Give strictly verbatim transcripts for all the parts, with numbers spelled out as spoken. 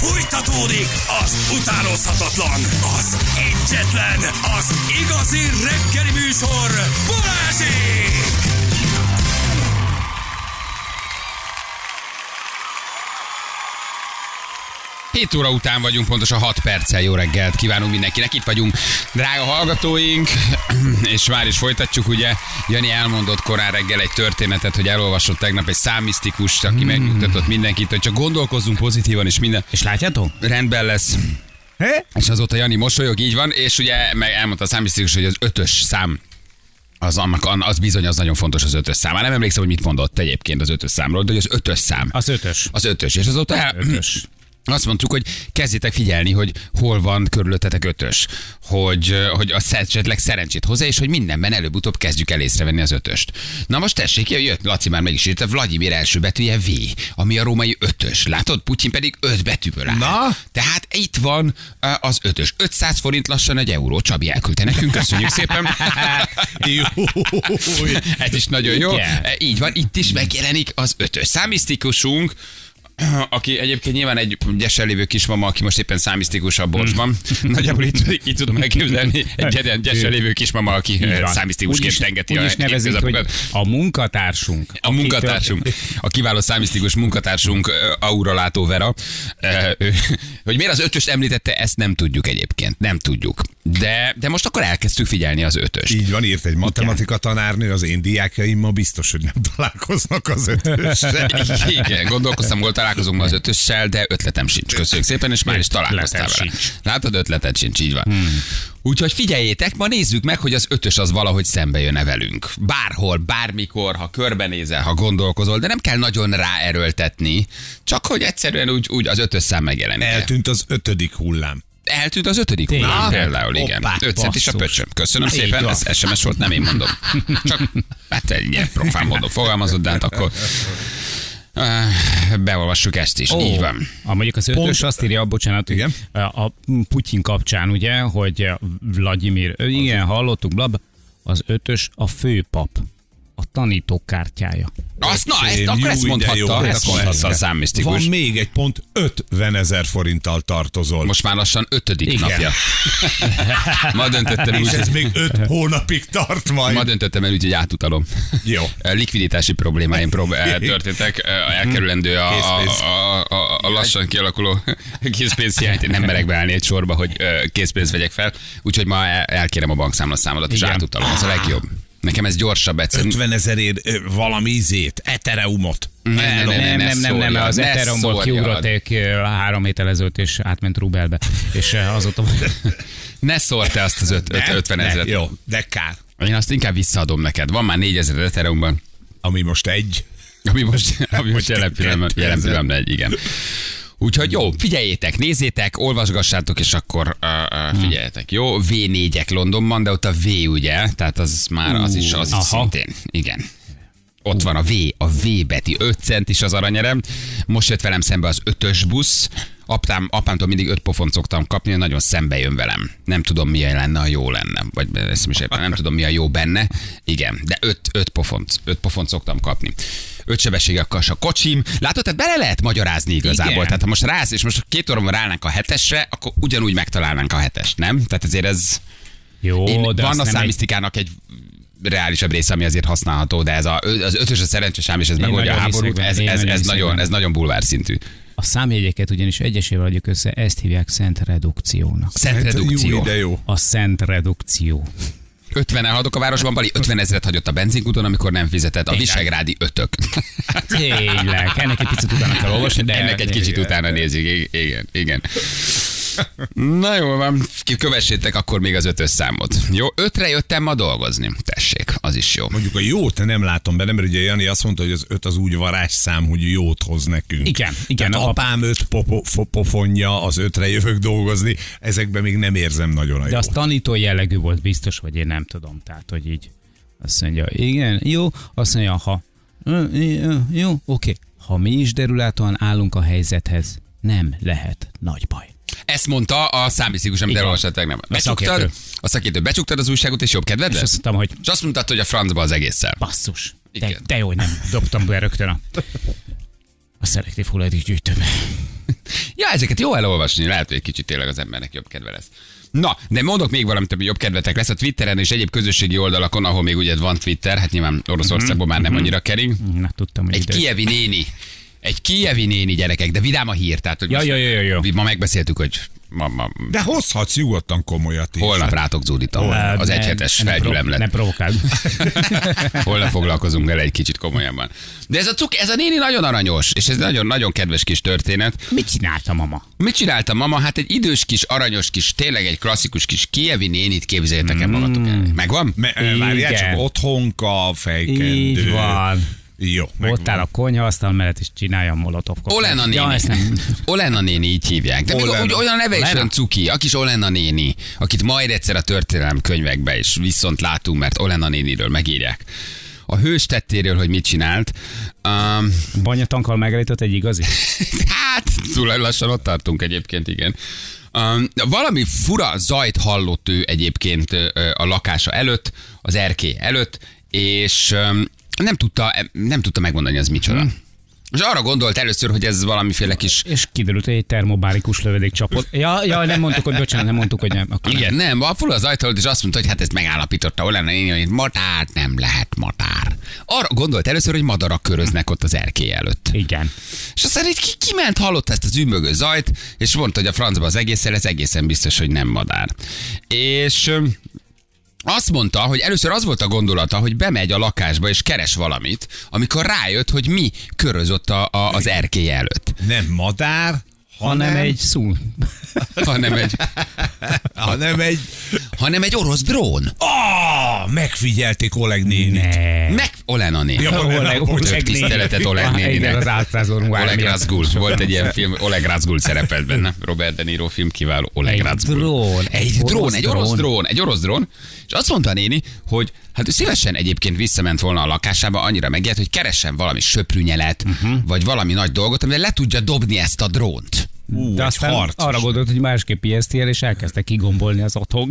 Fújtatódik az utánozhatatlan, az egyetlen, az igazi reggeli műsor, Balázsék! hét óra után vagyunk, pontosan hat perccel. Jó reggelt kívánunk mindenkinek. Itt vagyunk, drága hallgatóink, és már is folytatjuk, ugye. Jani elmondott korán reggel egy történetet, hogy elolvasott tegnap egy számisztikust, aki mm. megnyugtatott mindenkit, hogy csak gondolkozzunk pozitívan, és minden. És látjátok? Rendben lesz. He? És azóta Jani mosolyog, így van, és ugye meg elmondta a számisztikus, hogy az ötös szám, az, annak, az bizony az nagyon fontos, az ötös szám. Már nem emlékszem, hogy mit mondott egyébként az ötös számról, de hogy az ötös szám. Az ötös. Az ötös, és azóta el... ötös. Azt mondtuk, hogy kezdjétek figyelni, hogy hol van körülöttetek ötös, hogy, hogy a esetleg szerencsét hozzá, és hogy mindenben előbb-utóbb kezdjük el észrevenni az ötöst. Na most tessék, jött, Laci már meg is írta, Vladimir első betűje V, ami a római ötös. Látod? Putyin pedig öt betűből áll. Na? Tehát itt van az ötös. ötszáz forint lassan egy euró. Csabi elküldte nekünk, köszönjük szépen. Jó. Ez is nagyon jó. Igen. Így van, itt is megjelenik az ötös. Számisztikusunk, aki egyébként nyilván egy gyesen lévő kismama, aki most éppen számisztikus a borsban. Nagyjából itt, itt tudom elképzelni egy gyesen lévő kismama, aki számisztikusként tengeti a a hétköznapokat. A munkatársunk. A munkatársunk, a kiváló számisztikus munkatársunk, auralátó Vera. Hogy miért az ötöst említette, ezt nem tudjuk egyébként. Nem tudjuk. De, de most akkor elkezdtük figyelni az ötöst. Így van, írt egy matematika tanárnő, az én diákjaimmal biztos, hogy nem találkoznak az ötössel. Igen, gondolkoztam, hol találkozunk ma az ötössel, de ötletem sincs. Köszönjük szépen, és már is találkoztál vele. Látod, ötleted sincs, így van. Hmm. Úgyhogy figyeljétek, ma nézzük meg, hogy az ötös az valahogy szembe jön-e velünk. Bárhol, bármikor, ha körbenézel, ha gondolkozol, de nem kell nagyon ráerőltetni, csak hogy egyszerűen úgy, úgy az ötös szám megjelenik. Eltűnt az ötödik hullám. Eltűnt az ötödik hullám például, igen. Hoppá, öt centis a pöcsöm. Köszönöm Na, szépen, ez es em es volt, nem én mondom. Csak hát egy ilyen profán módon fogalmazott, de hát akkor uh, beolvassuk ezt is, oh. Így van. A mondjuk az ötös Pont. Azt írja, bocsánat, igen? A Putyin kapcsán, ugye, hogy Vladimir, igen, hallottuk, blabla, az ötös a főpap, a tanítókártyája. Azt, na, ezt, akkor ezt mondhatta, ezt mondhatta a számmisztikus. Van még egy pont, ötvenezer forinttal tartozol. Most már lassan ötödik Igen. napja. Ma döntöttem És úgy, ez még öt hónapig tart majd. Ma döntöttem el úgy, hogy átutalom. Jó. Likviditási problémáim prób- történtek, elkerülendő a, a, a, a, a lassan kialakuló készpénzhiányt. Nem merek beállni egy sorba, hogy készpénzt vegyek fel, úgyhogy ma elkérem a bankszámlaszámodat, és átutalom. Ez a legjobb. Nekem ez gyorsabb egyszerűen. ötvenezerért valami izét, Ethereumot. Nem, nem, nem, nem, nem, nem, az Ethereumból kiugrotték három héttel ezelőtt, és átment rubelbe. És azóta... Ne szórd te azt az ötven ezeret. Jó, de kár. Én azt inkább visszaadom neked. Van már négyezer Ethereumban. Ami most egy. Ami most, ami most jelen pillanatban, jelen pillanatban egy, igen. Úgyhogy jó, figyeljétek, nézzétek, olvasgassátok, és akkor uh, uh, figyeljetek, jó? vé négyek Londonban, de ott a V, ugye? Tehát az már az is, az is szintén. Igen. Ott van a V, a V beti, öt cent is az aranyerem. Most jött velem szembe az ötös busz. Apám, apámtól mindig öt pofont szoktam kapni, nagyon szembe jön velem. Nem tudom, milyen lenne, a jó lenne. Vagy ezt is éppen nem tudom, mi a jó benne. Igen, de öt, öt pofont, öt pofont szoktam kapni. Öt sebességekkel a kocsim. Látod, tehát bele lehet magyarázni igazából. Igen. Tehát ha most rász, és most két óra ráállnánk a hetesre, akkor ugyanúgy megtalálnánk a hetest, nem? Tehát ezért ez... Jó, Én, de van a számisztikának egy... egy reálisabb része, ami azért használható, de ez a, az ötös a szerencsésám, és ez megoldja a háborút, ez, ez, ez, nagyon, ez nagyon bulvár szintű. A számjegyeket ugyanis egyesével adjuk össze, ezt hívják szent redukciónak. Szent redukció. Jó, jó. A szent redukció. ötvenen haladok a városban, Bali, ötven ezeret hagyott a benzinkúton, amikor nem fizetett. A visegrádi ötök. Tényleg, ennek egy picit utána kell olvasni, de... Ennek egy kicsit utána nézik, igen, igen. Na jó van, kövessétek akkor még az ötös számot. Jó, ötre jöttem ma dolgozni. Tessék, az is jó. Mondjuk a jót nem látom benne, mert ugye Jani azt mondta, hogy az öt az úgy varázsszám, hogy jót hoz nekünk. Igen, igen. Tehát apám öt popo- pofonja, az ötre jövök dolgozni, ezekben még nem érzem nagyon a jót. De az tanító jellegű volt biztos, vagy én nem tudom. Tehát, hogy így azt mondja, igen, jó, azt mondja, ha jó, oké. Ha mi is derülátóan állunk a helyzethez, nem lehet nagy baj. Ezt mondta a számvisztikus, amit elolvastad tegnap. Becsuktad, a szakértő, becsuktad az újságot, és jobb kedved lesz? És azt mondtam, hogy... És azt mondtad, hogy a francba az egésszel. Basszus. De, de jó, hogy nem dobtam be rögtön a, a szelektív hulladékgyűjtőbe. Ja, ezeket jó elolvasni, lehet, hogy egy kicsit tényleg az embernek jobb kedve lesz. Na, de mondok még valamit, ami jobb kedvetek lesz a Twitteren és egyéb közösségi oldalakon, ahol még ugye van Twitter, hát nyilván Oroszországban már nem annyira kering. Na, tudtam, hogy Egy ide. kijevi néni. Egy kijevi néni, gyerekek, de vidám a hír. Tehát, hogy Ja, most- ja, ja, ja. Ma megbeszéltük, hogy ma, ma, De hozhatsz nyugodtan komolyat is. holnap rátok zúdítom. Hát, Az ne- egyhetes ne prov- felgyülemlet. Ne provokáld. Holnap foglalkozunk vele egy kicsit komolyabban. De ez a, cuk, ez a néni nagyon aranyos, és ez nagyon, nagyon kedves kis történet. Mit csinálta mama? Mit csinálta mama? Hát egy idős kis, aranyos kis, tényleg egy klasszikus kis kijevi nénit képzeljétek el magatok el. Megvan? Me- eh, Várjál, Igen. csak otthonka, fejkendő. Így van. Jó, Ott áll a konyhaasztal mellett, és csinálja a molotov koktélt. Olena Ja, ezt nem. néni. Olena néni, így hívják. De még Olena. úgy, olyan neve is Olena. olyan cuki. A kis Olena néni, akit majd egyszer a történelem könyvekbe is viszont látunk, mert Olena néniről megírják. A hős tettéről, hogy mit csinált. Um, Banyatankkal megállított egy igazi? hát, túl lassan ott tartunk egyébként, igen. Um, valami fura zajt hallott ő egyébként ö, a lakása előtt, az erkély előtt, és um, nem tudta, nem tudta megmondani, az micsoda. Hmm. És arra gondolt először, hogy ez valamiféle kis... És kiderült, hogy egy termobárikus lövedék csapott. Ja, ja, nem mondtuk, hogy bocsánat, nem mondtuk, hogy nem. Akkor Igen, nem. nem, a fura az ajtó előtt, és azt mondta, hogy hát ezt megállapította Olena néni, hogy matár nem lehet matár. Arra gondolt először, hogy madarak köröznek ott az erkély előtt. Igen. És aztán így ki, kiment, hallotta ezt az ümmögő zajt, és mondta, hogy a francba az egészen, ez egészen biztos, hogy nem madár. És öm, azt mondta, hogy először az volt a gondolata, hogy bemegy a lakásba és keres valamit, amikor rájött, hogy mi körözött a, a, az erkély előtt. Nem madár, hanem, Hanem egy szú. Hanem egy, hanem egy... hanem egy orosz drón. Ah, megfigyelték Oleg nénit. Ne. Meg Olena néni. Ja, Oleg, Oleg Tök tiszteletet Oleg Ah, igen, néninek. az álcázorú Oleg Razgul. Volt egy ilyen film, Oleg Razgul szerepelt benne. Robert De Niro film, kiváló. Oleg Egy Razgul. drón, Egy egy drón, orosz egy orosz drón. drón, egy orosz drón. És azt mondta a néni, hogy hát ő szívesen egyébként visszament volna a lakásába, annyira megijedt, hogy keressen valami söprűnyelet, uh-huh. vagy valami nagy dolgot, amivel le tudja dobni ezt a drónt. Ú, De egy aztán harcos. arra gondolt, hogy másképp ijeszti el, és elkezdte kigombolni az otthon.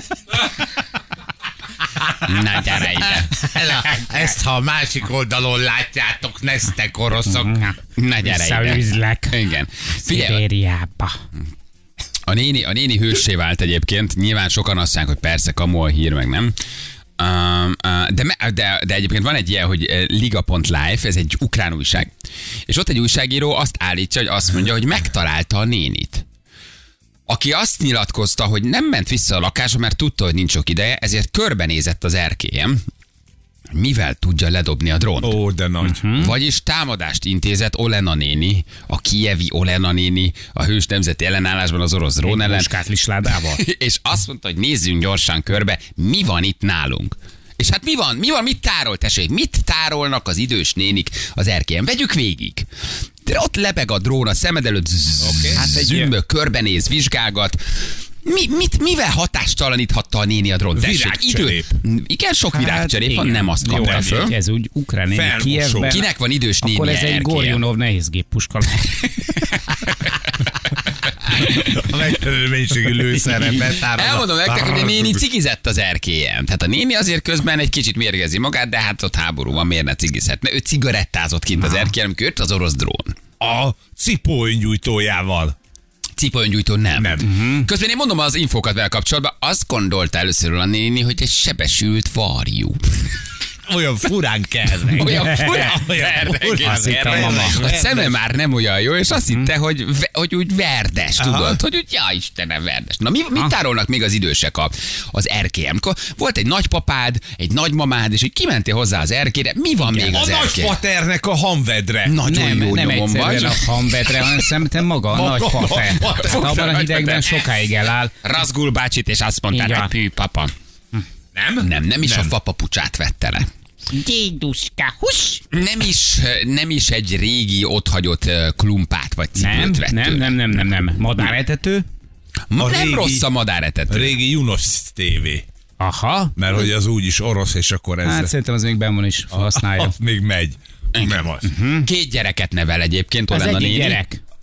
Na gyere ide. Ezt, ha a másik oldalon látjátok, neztek oroszok. Na gyere ide. Visszaüzlek Igen. Figyelj, Szibériába. a néni, a néni hőssé vált egyébként. Nyilván sokan azt mondják, hogy persze, kamu a hír, meg nem. Um, uh, de, me- de, de egyébként van egy ilyen, hogy uh, liga pont life, ez egy ukrán újság. És ott egy újságíró azt állítja, hogy azt mondja, hogy megtalálta a nénit. Aki azt nyilatkozta, hogy nem ment vissza a lakásba, mert tudta, hogy nincs sok ideje, ezért körbenézett az erkélyen, mivel tudja ledobni a drónt. Ó, de nagy. Hm? Vagyis támadást intézett Olena néni, a kijevi Olena néni, a hős nemzeti ellenállásban az orosz drón ellen, Muskát lisládával. és azt mondta, hogy nézzünk gyorsan körbe, mi van itt nálunk. És hát mi van? Mi van? Mit tárol, tessék? Mit tárolnak az idős nénik az erkélyen? Vegyük végig. De ott lebeg a drón a szemed előtt, okay. Hát egy zümbök, körbenéz, vizsgálgat. Mi, mit, mivel hatástalaníthatta a néni a drón? Tessék, Virágcserép. idő. Igen, sok virágcserép van, nem azt Jó, kapta ez, föl. úgy- ez úgy ukrán néni Felmosó. Kijevben. Kinek van idős néni Akkor ez egy erkélyen? Gorjunov nehézgéppuska. A megfelelő mennyiségű lőszerre betárol. Elmondom nektek, hogy a néni cigizett az erkélyen. Tehát a néni azért közben egy kicsit mérgezi magát, de hát ott háború van, miért ne cigizhetne? Ő cigarettázott kint az erkélyen, amikor jött az orosz drón. A cipóöngyújtójával. Cipőöngyújtó nem. Nem. Uh-huh. Közben én mondom az infókat vele kapcsolatban, azt gondolta először a néni, hogy egy sebesült varjú. Olyan furán kernek. Olyan furán Olyan kernek. Azt hitte a mama. A szeme már nem olyan jó, és azt hitte, hogy, ve- hogy úgy verdes, Aha. tudod, hogy úgy, ja Istenem, verdes. Na mi, mit tárolnak még az idősek a, az erkélyen? Amikor volt egy nagypapád, egy nagymamád, és hogy kimentél hozzá az erkélyre, mi van még A az erkélyen? nagypaternek a hamvedre. Nagyon Nem, jó nem nyomon vagy. egyszerűen a hamvedre, hanem szerintem maga a Maga nagy a fater. fater. Abban a Nagy hidegben fater. sokáig eláll. Razgul bácsit, és azt mondták, Igen. hogy pű, papa. Nem? Nem, nem is Nem. a fapapucsát vette le. Déduska, huss! Nem is, nem is egy régi otthagyott ö, klumpát vagy Nem, cipőt vett nem, tőle. nem, nem, nem, nem. Madáretető? Ma A nem régi- rossz a A madáretető. régi Junos tévé. Aha. Mert hogy az úgyis orosz, és akkor ez... Hát szerintem az még benn is használja. Az még megy. Nem az. Két gyereket nevel egyébként, Az Olena egyik néni. gyerek.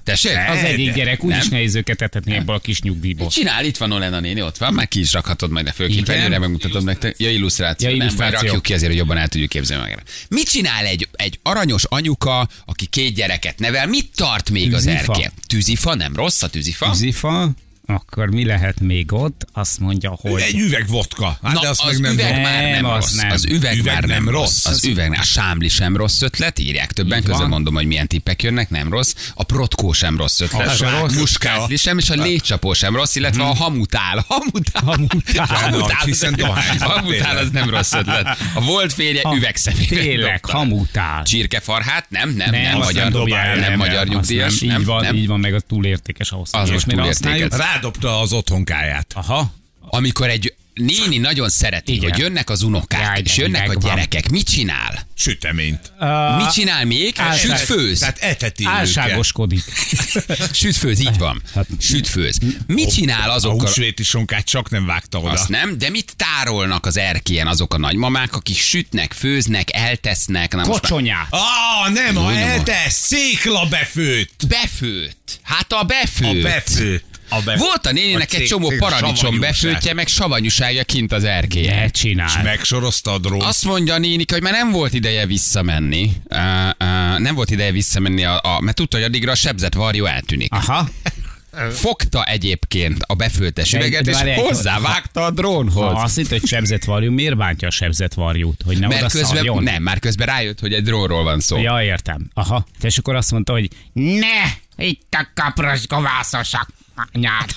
Tessék? Az egyik gyerek úgyis Nem? nehéz őket etetni ebből a kis nyugdíjból. Mit csinál? Itt van Olena néni, ott van, már ki is rakhatod majd a fölképernyőre, megmutatod nektek. Ja, illusztráció. Ja, Nem, illusztráció. majd rakjuk ki azért, hogy jobban el tudjuk képzelni meg. Mit csinál egy, egy aranyos anyuka, aki két gyereket nevel? Mit tart még az Tűzifa. erke? Tűzifa? Nem rossz a tűzifa? Tűzifa, akkor mi lehet még ott? Azt mondja, hogy... Egy üveg vodka. Hát Na, de azt az meg nem üveg tudom. már nem, Nem, az rossz. nem. Az üveg, Üveg már nem, nem rossz. rossz. Az üveg, a sámli sem rossz ötlet, írják többen, Így közben van. mondom, hogy milyen tippek jönnek, nem rossz. A protkó sem rossz ötlet. Az sem rossz. Muskátli sem, és a légycsapó sem rossz, illetve a hamutál. Hamutál. Hamutál. Hamutál, Hiszen dohány. hamutál az nem rossz ötlet. A volt férje Ha- üvegszemélyre Tényleg, dobta. hamutál. Csirkefarhát? Nem, nem, Nem, nem, azt magyar, nem dobja el, nem nem, magyar azt nyugdíjas. nem. Nem, Így van, nem. így van, meg az túlértékes ahhoz. Az most mire túlértékes. használjuk? Rádobta az otthonkáját. Aha. Amikor egy néni nagyon szereti, Igen. hogy jönnek az unokák, Jaj, és de jönnek a megvan. gyerekek, mit csinál? Süteményt. Mit csinál még? álság- Süt főz. Tehát eteti őket. Álságoskodik. Süt főz, így van. Hát- Süt főz. Mit csinál A azokkal? húsvéti sonkát csak nem vágta oda. Azt nem, de mit tárolnak az erkélyen azok a nagymamák, akik sütnek, főznek, eltesznek? Na most már- Kocsonyát. Ah, nem, a Jó, nem. eltesz, székla befőtt. Befőtt. Hát a befőtt. A befőtt. A befőtt. Volt a néninek A egy cég- csomó cég- paradicsom savanyúság. befőttje, meg savanyúsága kint az erkélyen. Ne csinál. Megsorozta a drón. Azt mondja a nénika, hogy már nem volt ideje visszamenni. Uh, uh, nem volt ideje visszamenni, a, a, mert tudta, hogy addigra a sebzett varjú eltűnik. Aha. Fogta egyébként a befőttes De- üveget, de és várjál, hozzávágta a Ha drónhoz. azt hitt, hogy sebzett varjú, miért bántja a sebzett varjút? Hogy ne Mert oda közben, szarjon? nem, már közben rájött, hogy egy drónról van szó. Ja, értem. Aha. És akkor azt mondta, hogy ne, itt a kaprasga vászosak anyád.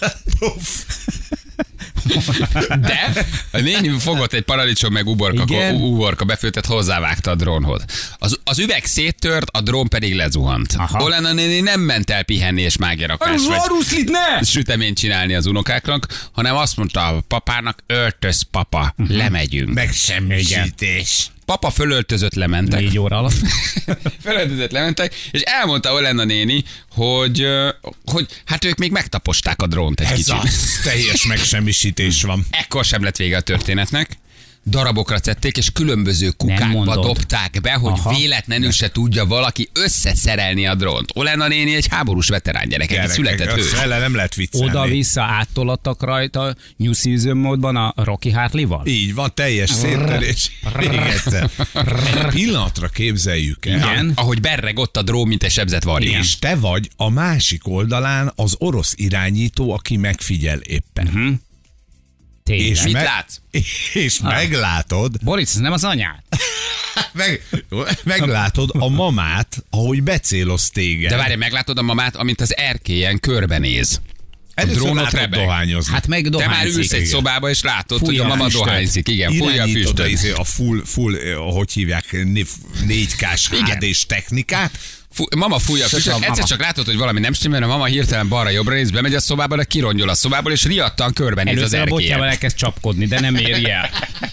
De a néni fogott egy paradicsom meg uborka, Igen. uborka befőttet, hozzávágta a drónhoz. Az, az üveg széttört, a drón pedig lezuhant. Aha. Olena néni nem ment el pihenni és mágyarakás, vagy Aruszlit ne! süteményt csinálni az unokáknak, hanem azt mondta a papának, öltöz papa, Mhm. lemegyünk. Megsemmisítés. Papa fölöltözött, lementek. Négy óra alatt. Fölöltözött, lementek, és elmondta Olena néni, hogy, ö, hogy hát ők még megtaposták a drónt egy Ez kicsit. az. Teljes megsemmisítés van. Ekkor sem lett vége a történetnek. Darabokra szedték, és különböző Nem kukákba mondod. dobták be, hogy Aha. véletlenül se tudja valaki összeszerelni a drónt. Olena néni egy háborús veterán gyerek, egy született hős. Vele nem lehet viccelni. Oda-vissza áttolattak rajta New Season módban a Rocky Hartley-val? Így van, teljes széttörés. Még egyszer. Egy pillanatra képzeljük el. Igen. Ahogy berreg ott a drón, mint egy sebzett varjú. És te vagy a másik oldalán az orosz irányító, aki megfigyel éppen. Uh-huh. Tényleg. És, Mit me- látsz? és meglátod, Boris, ez nem az anyád? meg, meglátod a mamát, ahogy becéloz téged. De várj, meglátod a mamát, amint az erkélyen körbenéz. A Először drónot látod rebeg. dohányozni. Hát meg Te már dohányzik. ülsz egy igen. szobába, és látod, Fújja hogy a a mama füstöt. dohányzik. Igen, fújja a Irányítod a, füstöt. izé- a full, full, eh, hogy hívják, négy kás há dés technikát. Fú, mama fújja a füstöt, mama. egyszer csak látod, hogy valami nem stimmel, a mama hirtelen balra-jobbra néz, bemegy a szobába, de kirongyol a szobából, és riadtan körbenéz az Először a botjával erkélyen. elkezd csapkodni, de nem éri el.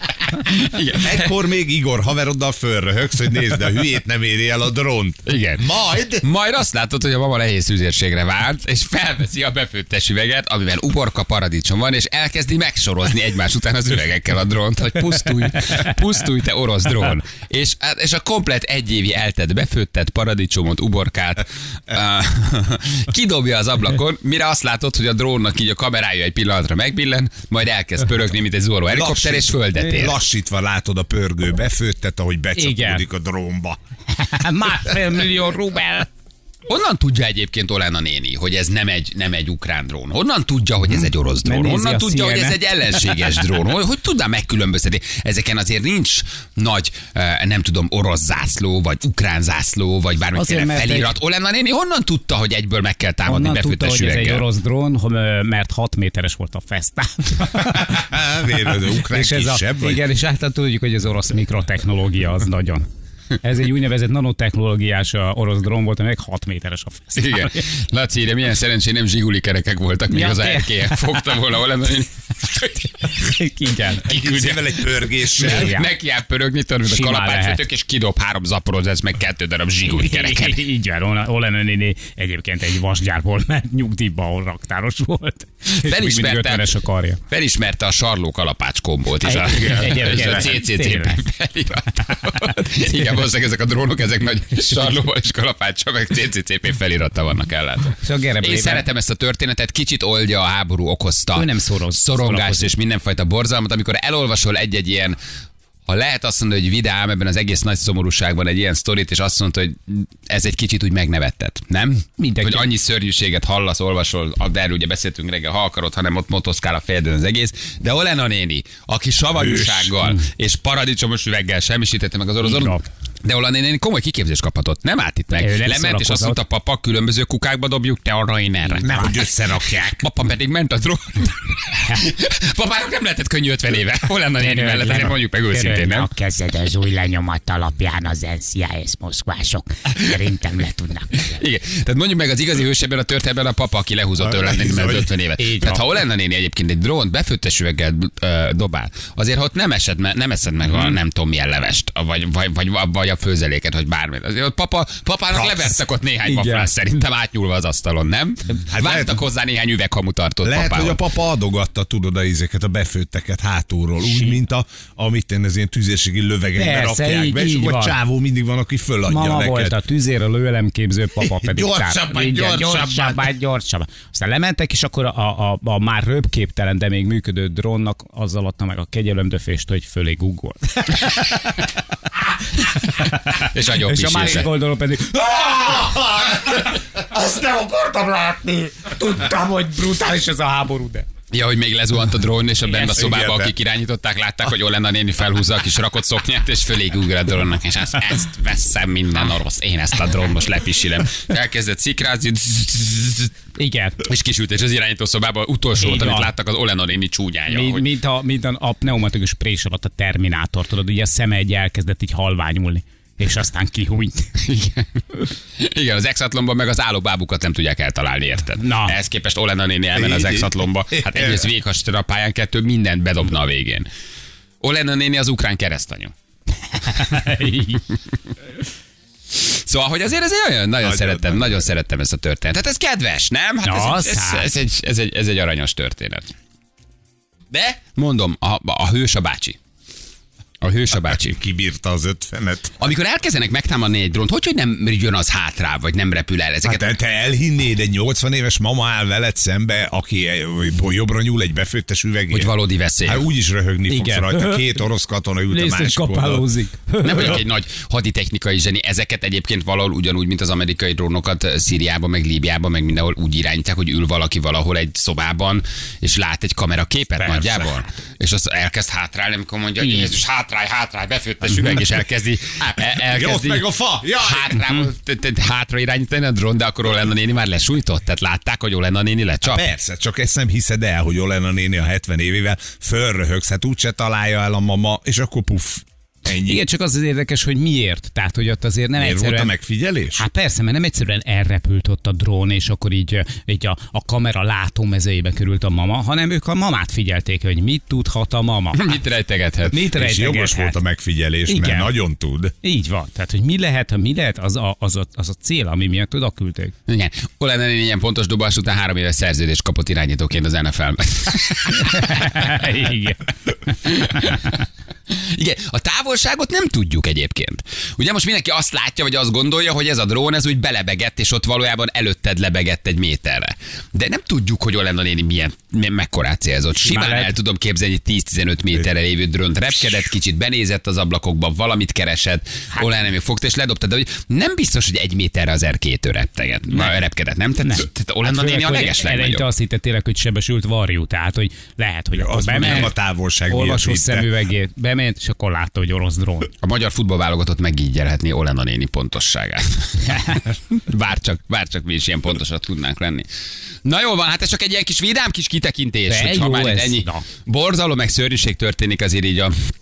Igen. Ekkor még Igor haveroddal fölröhögsz, hogy nézd, a hülyét nem éri el a drónt. Igen. Majd Majd azt látod, hogy a mama nehéz szűzérségre vált, és felveszi a befőttes üveget, amiben uborka paradicsom van, és elkezdi megsorozni egymás után az üvegekkel a drónt, hogy pusztulj, pusztulj te orosz drón. És, és a komplet egyévi eltett befőttet, paradicsomot, uborkát uh, kidobja az ablakon, mire azt látod, hogy a drónnak így a kamerája egy pillanatra megbillen, majd elkezd pörögni, mint egy zuhanó helikopter, és földet ér. Lassítva látod a pörgő befőttet, ahogy becsapódik a drónba. Másfél millió rubel. Honnan tudja egyébként Olena néni, hogy ez nem egy, nem egy ukrán drón? Honnan tudja, hogy ez egy orosz drón? Megnézi Honnan a tudja, hogy ez C N N? egy ellenséges drón? Hogy, hogy tudná megkülönböztetni? Ezeken azért nincs nagy, eh, nem tudom, orosz zászló, vagy ukrán zászló, vagy bármiféle Azért, mert felirat. egy- Olena néni honnan tudta, hogy egyből meg kell támadni Onnan tudta, befőttes hogy ez egy üveggel? orosz drón, hogy- mert hat méteres volt a fesztán. Vérvedő ukrán és ez a, kisebb, vagy? igen, és hát tudjuk, hogy az orosz mikrotechnológia az nagyon. Ez egy úgynevezett nanotechnológiás a orosz drón volt, amelyek hat méteres a fesztán. Igen. Laci, de milyen szerencsé nem zsiguli kerekek voltak, még Ja, az tényleg. erkélyek fogta volna Olena néni. Igen. Kiküldjével egy pörgéssel. Igen. Neki áll pörögni, tudod, mint a Simán kalapácsötök, és kidob három zaporozás, meg kettő darab zsiguli kereket. Így van, Olena néni egyébként egy vasgyárból ment nyugdíjba, ahol raktáros volt. Felismerte, a karja. felismerte a sarló kalapács kombót és a, Egy- és a egy- cé cé cé tényleg. felirattal. Igen, valószínűleg ezek a drónok, ezek nagy sarlóval és kalapáccsal, meg cé cé cé pé felirattal vannak ellátva. Szóval Gereb Én Léber- szeretem ezt a történetet, kicsit oldja a háború okozta Ő nem szoroz- szorongást szórakozik. és mindenfajta borzalmat, amikor elolvasol egy-egy ilyen, ha lehet azt mondani, hogy vidám ebben az egész nagy szomorúságban egy ilyen sztorit, és azt mondta, hogy ez egy kicsit úgy megnevettet, nem? Mindenki. Hogy annyi szörnyűséget hallasz, olvasol, de erről ugye beszéltünk reggel, ha akarod, hanem ott motoszkál a fejedön az egész, de Olena néni, aki savanyúsággal és paradicsomos üveggel semmisítette meg az orosz Így van. de Olena néni komoly kiképzést kaphatott, nem állt itt meg. Ő nem Lement és azt szórakozott. mondta, papa, különböző kukákba dobjuk, te arra én erre. Nehogy összerakják. Papa pedig ment a drón. Papának nem lehetett könnyű ötven éve. Hol lenne a néni mellett, azért mondjuk meg őszintén, nem? A kezed az új lenyomat alapján az en cé i es moszkvások szerintem le tudnak. Igen. Tehát mondjuk meg az igazi hős ebben a történetben a papa, aki lehúzott tőle lenni, mert ötven évet. Így Tehát van. ha Olena néni egyébként egy drónt befőttes üveggel ö, dobál, azért ha ott nem, esed, me- nem eszed meg a nem tudom milyen levest, vagy, vagy, vagy, vagy a főzeléket, vagy bármit. Azért ott papa, papának Kapsz. levertek ott néhány Igen. wafrás szerintem átnyúlva az asztalon, nem? Hát lehet- Vágtak hozzá néhány üveghamutartót Lehet, papához. hogy a papa adogatta, tudod, a ízeket, a befőtteket hátulról, úgy, mint a, amit én az ilyen tüzérségi lövegekbe Persze, rakják így- be, és így akkor a van. csávó mindig van, aki föladja Mama neked. volt a tüzér, a lőelemképző, papa pedig Gyorsabban, Igen, gyorsabban. gyorsabban, gyorsabban. Aztán lementek, és akkor a, a, a már röpképtelen, de még működő drónnak azzal adta meg a kegyelemdöfést, hogy fölé guggolt. És agyon És a másik pisílte. oldalon pedig Azt nem akartam látni. tudtam, hogy brutális ez a háború, de... Ja, hogy még lezuhant a drón, és a benne a szobába, Igen, de- akik irányították, látták, hogy Olena néni felhúzza a kis rakott szoknyát, és fölé ugrál a drónnak, és ezt, ezt veszem minden orosz, én ezt a drón most lepisilem. Elkezdett szikrázni, Igen. és kisült, és az irányító szobában utolsó volt, Így amit van. láttak, az Olena néni csúnyája. Mint, Hogy... mint, a, mint a, a pneumatikus prés alatt a Terminátor, tudod, ugye a szeme egy elkezdett így halványulni, és aztán kihúnyt. Igen. Igen, az exatlonban meg az állóbábukat nem tudják eltalálni, érted? Na. Ehhez képest Olena néni elmen az exatlonba, hát egyrészt véghast a pályán, kettő mindent bedobna a végén. Olena néni az ukrán keresztanyu. Szóval, hogy azért ez egy olyan, nagyon, Nagyon, szerettem, nagyon. nagyon szerettem ezt a történetet. Ez kedves, nem? Hát Na, ez, egy, ez, szár. ez, egy, ez, egy, ez egy aranyos történet. De, mondom, a, a hős a bácsi. A hős a bácsi. Kibírta az ötvenet. Amikor elkezdenek megtámadni egy drónt, hogy, hogy nem jön az hátrá, vagy nem repül el ezeket? Hát te elhinnéd, egy nyolcvan éves mama áll veled szembe, aki jobbra nyúl egy befőttes üvegért. Hogy valódi veszély. Hát úgyis röhögni fogsz Igen. rajta. Két orosz katona ült a Nézd, hogy másik oldalon. kapálózik. Nem vagyok egy nagy haditechnikai zseni. Ezeket egyébként valahol ugyanúgy, mint az amerikai drónokat Szíriában, meg Líbiában, meg mindenhol úgy irányítják, hogy ül valaki valahol egy szobában, és lát egy kameraképet Persze. nagyjából. És azt elkezd hátrálni, amikor mondja, Így. Jézus, hátrálj, hátrálj, befőttes üveg, és elkezdi, el- Ja, ott elkezdi meg a fa! Jaj! hátra, te- te- hátra irányítani a drón, de akkor Olena néni már lesújtott, tehát látták, hogy Olena néni lecsap. Persze, csak ezt nem hiszed el, hogy Olena néni a hetven évével fölröhögsz, hát úgyse találja el a mama, és akkor puff, ennyi. Igen, csak az az érdekes, hogy miért. Tehát, hogy ott azért nem Miért volt egyszerűen... a megfigyelés? Hát persze, mert nem egyszerűen elrepült ott a drón, és akkor így, így a, a kamera látómezőjébe került a mama, hanem ők a mamát figyelték, hogy mit tudhat a mama. Mit rejtegethet? Mit És jogos rejtegethet? volt a megfigyelés, mert Igen. nagyon tud. Így van. Tehát, hogy mi lehet, mi lehet, az a, az a, az a cél, ami miatt oda küldték. Igen. Olena néni ilyen pontos dobás után három éves szerződést kapott irányítóként az en ef el-ben. Igen. Igen, a távolságot nem tudjuk egyébként. Ugye most mindenki azt látja, vagy azt gondolja, hogy ez a drón, ez úgy belebegett, és ott valójában előtted lebegett egy méterre. De nem tudjuk, hogy Olena néni milyen, milyen mekkorát célzott. Simán lehet. el tudom képzelni egy tíz-tizenöt méterre lévő drónt. Repkedett kicsit, benézett az ablakokba, valamit keresett, Olena néni fogta és ledobta, de hogy nem biztos, hogy egy méterre az er kettő repteget. Nem. Repkedett, nem? Tehát, Nem. tehát Olena néni a leges Eleinte legnagyobb. azt hittet tényleg, hogy sebesült varjú, tehát, hogy lehet, hogy akkor Az nem bement, a távolság miatt olvasó vitte. szemüvegét bement, és akkor látta, hogy orosz drón. A magyar futballválogatott megígyelhetné Olena néni pontosságát. Bárcsak, bárcsak mi is ilyen pontosak tudnánk lenni. Na jó van, hát ez csak egy ilyen kis vidám kis kitekintés, De hogy jó ha már itt ez, ennyi na. borzalom meg szörnyűség történik azért így a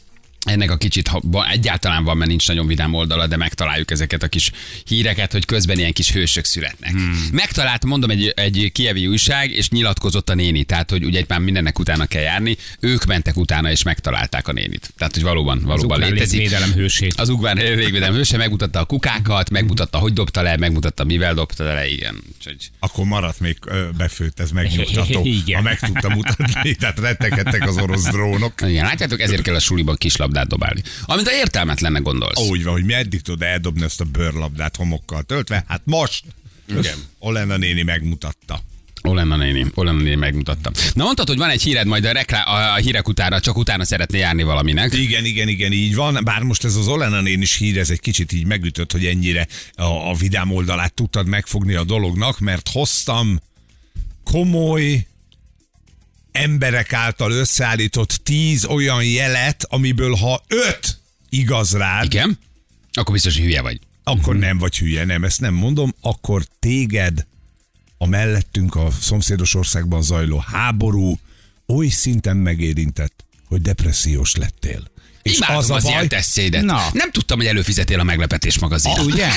ennek a kicsit, ha egyáltalán van, mert nincs nagyon vidám oldala, de megtaláljuk ezeket a kis híreket, hogy közben ilyen kis hősök születnek. Hmm. Megtaláltam, mondom, egy, egy kievi újság, és nyilatkozott a néni, tehát, hogy ugye itt már mindennek utána kell járni, ők mentek utána, és megtalálták a nénit. Tehát, hogy valóban, valóban az létezik. Légvédelem hősét. Az ukrán légvédelem hőse megmutatta a kukákat, megmutatta, hogy dobta le, megmutatta, mivel dobta le, igen. Úgyhogy... Akkor maradt még ö, befőtt, ez megnyugtató. Igen. Ha meg tudta mutatni, tehát rettegedtek az orosz drónok. Igen, látjátok, ezért kell a suliban kislabdát dobálni. Amit a értelmetlennek gondolsz. Úgy van, hogy mi eddig tudod eldobni ezt a bőrlabdát homokkal töltve, hát most Igen. Olena néni megmutatta. Olena néni, Olena néni megmutatta. Na mondtad, hogy van egy híred, majd a, reklá- a hírek utána, csak utána szeretné járni valaminek. Igen, igen, igen, így van. Bár most ez az Olena nénis hír, ez egy kicsit így megütött, hogy ennyire a, a vidám oldalát tudtad megfogni a dolognak, mert hoztam komoly emberek által összeállított tíz olyan jelet, amiből ha öt igaz rád, Igen? Akkor biztos, hogy hülye vagy. akkor nem vagy hülye, nem, ezt nem mondom, akkor téged a mellettünk a szomszédos országban zajló háború oly szinten megérintett, hogy depressziós lettél. És Imádom az, az ilyen tesszédet. Na. Nem tudtam, hogy előfizetél a Meglepetés magazinra. Ah, ugye?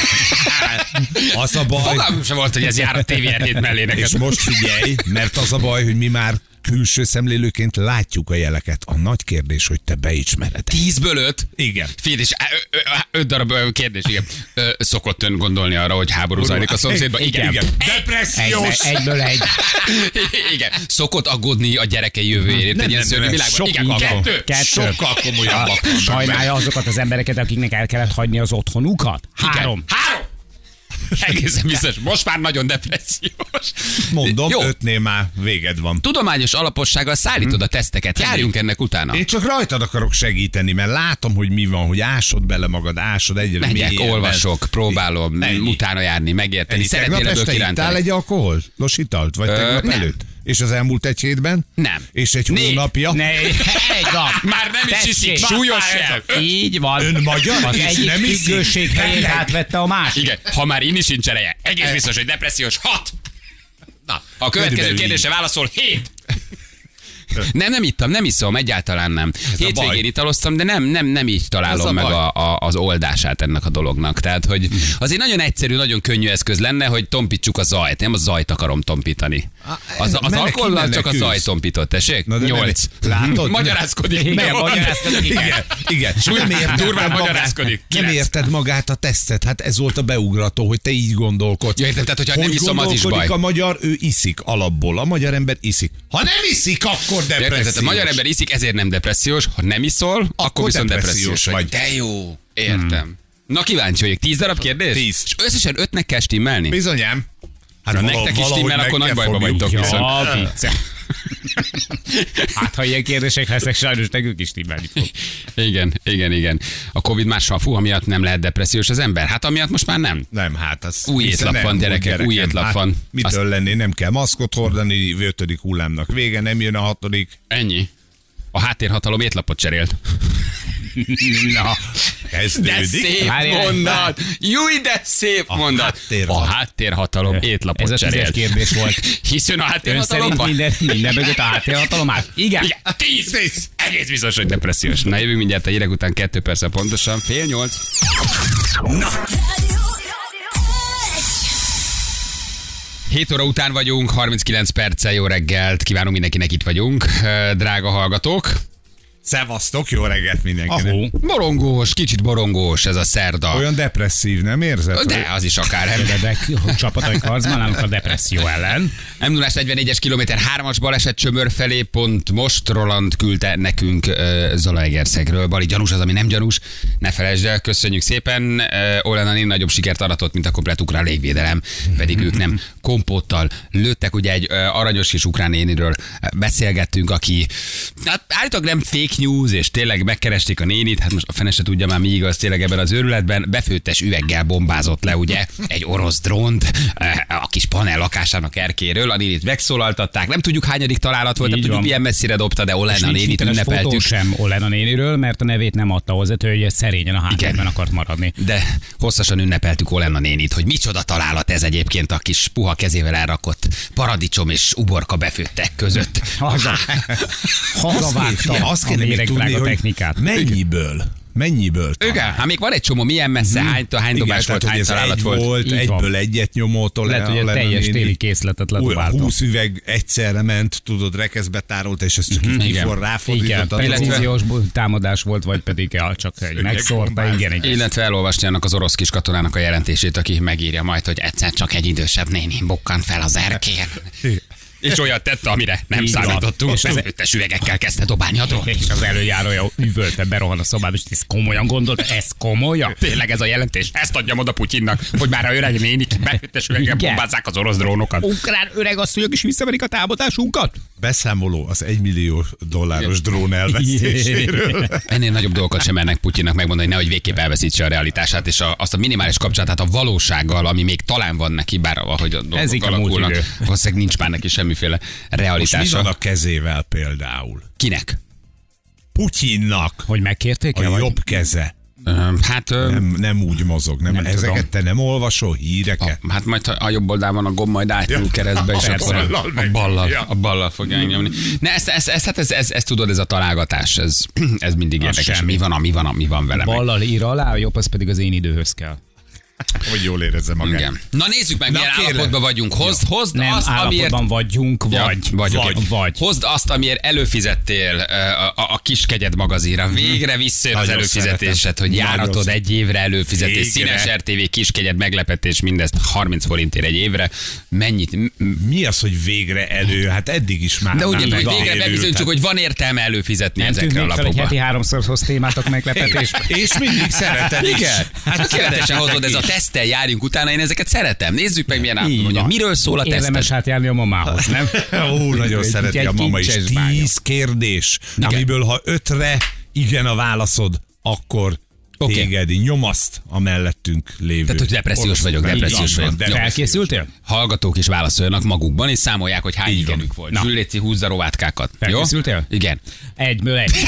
Az a baj, Fogalmam sem volt, hogy ez jár a té vé er mellé neked. és most figyelj, mert az a baj, hogy mi már külső szemlélőként látjuk a jeleket. A nagy kérdés, hogy te beismered. Tízből öt? Igen. Figyelj, és ö, ö, öt darab ö, kérdés, igen. Ö, Szokott ön gondolni arra, hogy háború zajlik a szomszédban? Igen. Igen. Depressziós. Egy, egyből egy. Igen. Szokott aggódni a gyerekei jövőjéért egy ilyen szörnyű világban? Igen. Sokkal, Kettő. Kettő. sokkal komolyabbak. vannak Sajnálja azokat az embereket, akiknek el kellett hagyni az otthonukat? Három. Három. Egészen biztos. Most már nagyon depressziós. Mondom, Jó. ötnél már véged van. Tudományos alapossággal szállítod a teszteket. Járjunk ennek utána. Én csak rajtad akarok segíteni, mert látom, hogy mi van, hogy ásod bele magad, ásod egyre Megyek, mélyebben. olvasok, próbálom Ennyi. utána járni, megérteni. Ennyi. Szeretnél Tegnap ebből este ittál kirántani. egy alkoholos italt? Vagy Ö, tegnap nem. előtt? És az elmúlt egy hétben? Nem. És egy Négy. hónapja? Ne, egy nap. Már nem is Tessék. iszik, súlyos el. Így van. Ön magyar, Az és egyik nem iszik? függőség helyét Beteg. átvette a másik. Igen, ha már inni sincs ereje. Egész biztos, hogy depressziós. Hat. Na, ha a következő Körülbelül kérdésre válaszol, hét. Nem, nem ittam, nem iszom, egyáltalán nem. a baj. Hétvégén italoztam, de nem, nem, nem így Ez találom a meg baj. a, a, az oldását ennek a dolognak. Tehát, hogy azért nagyon egyszerű, nagyon könnyű eszköz lenne, hogy tompítsuk a zajt. Nem a zajt akarom tompítani. Az, az mennek, alkohollal innen csak a küzdsz. zaj tompított, tessék? Na, de nem- Nyolc. Látod? Magyarázkodik. Igen, Nem, magyarázkodik. Igen, igen. Nem érted Durván magát- magyarázkodik. Nem Kilenc. érted magát a tesztet. Hát ez volt a beugrató, hogy te így gondolkodsz. Ja, érted, tehát, hogyha nem Hogy iszom, az is gondolkodik baj. a magyar, ő iszik alapból. A magyar ember iszik. Ha nem iszik, akkor Érted, depressziós. tehát a magyar ember iszik, ezért nem depressziós. Ha nem iszol, akkor, akkor viszont depressziós vagy. vagy. De jó, értem. Hmm. Na kíváncsi vagyok. Tíz darab kérdés? Tíz. És összesen ötnek kell stimmelni? Bizonyám. Hát Ha vala- nektek is valahogy stimmel, meg akkor kell nagy bajba fogjuk. vagytok viszont. Ja, vicce. Hát, ha ilyen kérdések lesznek, sajnos nekünk is timmelni fog. Igen, igen, igen. A Covid mással, fú, amiatt nem lehet depressziós az ember. Hát amiatt most már nem. Nem, hát az... Új hiszen étlap nem, van, úgy gyerekek, gyerekem. új étlap Hát van. Mitől Azt- lenni? Nem kell maszkot hordani, ötödik hullámnak vége, nem jön a hatodik. Ennyi. A háttérhatalom étlapot cserélt. Na, De Kezdődik. szép Várjál. mondat! Júj, de szép A mondat! háttérhatalom. A háttérhatalom étlapot ez a tízes cserélt. kérdés volt. Hiszön a Ön háttérhatalom szerint van? minden, minden mögött a háttérhatalom áll? Igen. Igen, tíz, tíz. Egész biztos, hogy depressziós. Na jövünk mindjárt a hírek után kettő perccel pontosan, fél nyolc. hét óra után vagyunk, harminckilenc perccel, jó reggelt, kívánunk mindenkinek, itt vagyunk, drága hallgatók. Szevasztok, jó reggelt mindenkinek. Ahó. Borongós, kicsit borongós ez a szerda. Olyan depresszív, nem érzed? De az is akár. Bebek csapatai harcban állunk a depresszió ellen. M nulla negyvennégyes kilométer hármas baleset Csömör felé, pont most Roland küldte nekünk uh, Zalaegerszegről. Bali, gyanús az, ami nem gyanús. Ne felejtsd el, köszönjük szépen. Uh, Olena néni nagyobb sikert aratott, mint a komplet ukrán légvédelem, pedig ők nem kompóttal lőttek. Ugye egy uh, aranyos és ukrán néniről uh, beszélgettünk, aki hát, állítólag nem fake news, és tényleg megkeresték a nénit, hát most a fene se tudja már mi igaz tényleg ebben az őrületben, befőttes üveggel bombázott le, ugye, egy orosz drónt uh, a kis panel lakásának erkéről, a nénit megszólaltatták, nem tudjuk hányadik találat volt, nem Így tudjuk van. milyen messzire dobta, de És Olena nincs nénit hiteles fotó ünnepeltük. sem Olena néniről, mert a nevét nem adta hozzá, hogy szerényen a háttérben akart maradni. De hosszasan ünnepeltük Olena nénit, hogy micsoda találat ez egyébként a kis puha kezével elrakott paradicsom és uborka befőttek között. Haza, Azt kéne, hazavágta figyelj, azt kéne a még tudni, drága hogy technikát. mennyiből, mennyiből Igen, hát még van egy csomó, milyen messze, hány, hány igen, dobás tehát, volt, hány hogy ez találat egy volt. volt, Így egyből van. egyet nyomótól. Lehet, hogy a teljes téli készletet ledobáltam. húsz üveg egyszerre ment, tudod, rekeszbe tárolt, és ezt csak így igen. kifor Igen, ráfordítottad. precíziós támadás volt, vagy pedig ja, csak egy megszórta, igen, igen. Illetve elolvasni annak az orosz kis katonának a jelentését, aki megírja majd, hogy egyszer csak egy idősebb néni bukkant fel az erkén. És olyat tette, amire nem Így van. számítottunk, és És az- feszültes üvegekkel kezdte dobálni a drónt. És az előjárója üvöltve berohan a szobába, és ez komolyan gondolt, ez komolyan? Tényleg ez a jelentés, ezt adjam oda Putyinnak, hogy már a öreg nénik befültes üveggel Igen. bombázzák az orosz drónokat. Ukrán öregasszonyok is visszaverik a támadásunkat? Beszámoló az egymillió dolláros drón elvesztéséről. Ennél nagyobb dolgokat sem mernek Putyinnak megmondani, hogy nehogy végképp elveszítse a realitását, és a, azt a minimális kapcsolatát a valósággal, ami még talán van neki, bár ahogy a dolgok inkább múlt alakulnak, idő. valószínűleg nincs már neki semmiféle Most mi realitása. van a kezével például? Kinek? Putyinnak Hogy megkérték el? a vagy? jobb keze. Ö, Hát, ö, Nem, nem úgy mozog. Nem, Nem ezeket tudom. te nem olvasol, híreket? hát majd ha a jobb oldalon a gomb majd átnyúl Ja. keresztbe, és A akkor a, ballal a megy. ballal, Ja. a ballal fogja nyomni. Ne, ezt, ezt, ezt, hát ez, ez, ez, tudod, ez a találgatás, ez, ez mindig érdekes. semmi. Mi van, ami van, ami van vele. meg. Ballal ír alá, a jobb az pedig az én időhöz kell. Hogy jól érezze magát. Igen. Na nézzük meg, Na, milyen kérlek. állapotban vagyunk. Hozd, hozd Nem azt, amiért... állapotban vagyunk, Ja, vagy. vagy, vagy. oké. vagy. Hozd azt, amiért előfizettél ö, a, a, a Kiskegyed magazinra. Végre visszajön az Nagyon előfizetésed, szeretem. hogy járatod Nagyon egy évre előfizetés. Végre. Színes er té vé Kiskegyed meglepetés, mindezt harminc forintért egy évre. Mennyit? M- m- Mi az, hogy végre elő? Hát eddig is már. De úgy nem értem, hogy van végre elő, bebizonyítsuk, tehát- hogy van értelme előfizetni Nem ezekre a tűnnék fel, hogy lapokba. heti háromszor hoz témátok meglepetésbe. És mindig szereted is. Igen, hát tökéletesen hozod, ez a tesztel járjunk utána, én ezeket szeretem. Nézzük meg, milyen Így állapotban. van. Miről szól a Érdemes teszted? átjárni a mamához, nem? Ó, nagyon Egy- szereti egy a mama is. kincses bánya. Tíz kérdés, Igen. amiből ha ötre igen a válaszod, akkor Oké. téged nyomaszt a mellettünk lévő. Tehát, hogy depressziós vagyok, Nem, depressziós így van, vagyok. depressziós. Felkészültél? Hallgatók is válaszoljanak magukban, és számolják, hogy hány Így van. igenük volt. Na. Zsül, léci, húzd a rovátkákat. Jó? Felkészültél? Igen. Egyből egy.